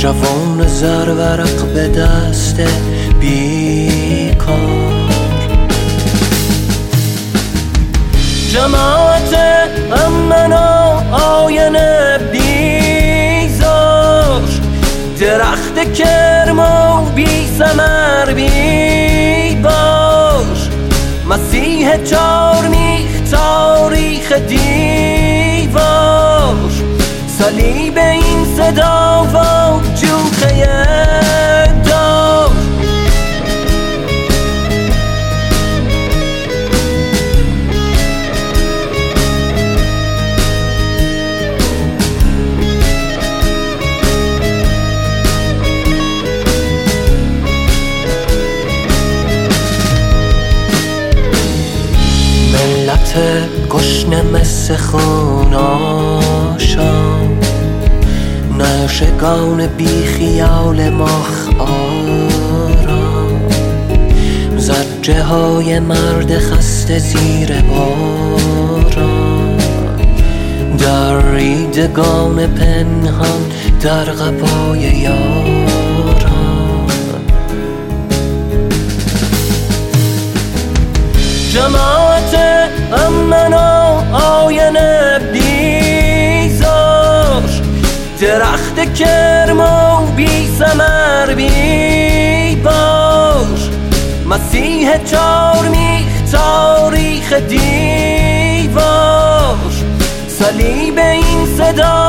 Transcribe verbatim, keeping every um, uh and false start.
جوان زرورق به دست بیکار. جماعت امن و آینه بیزار، درخت کرم و بی ثمر بی بار، مسیح چارمیخ تاریخ دیوار، صلیب این صدا و جوخه دار. ملت گشنه مثل خون آشام، نشگان بی خیال مخ آرام، زجه های مرد خسته زیر باران، در ریدگان پنهان در قبای یاران. جماعت امن و آینه بیزار، درخت کرم و بی ثمر بی بار، مسیح چارمیخ تاریخ دیوار، صلیب این صدا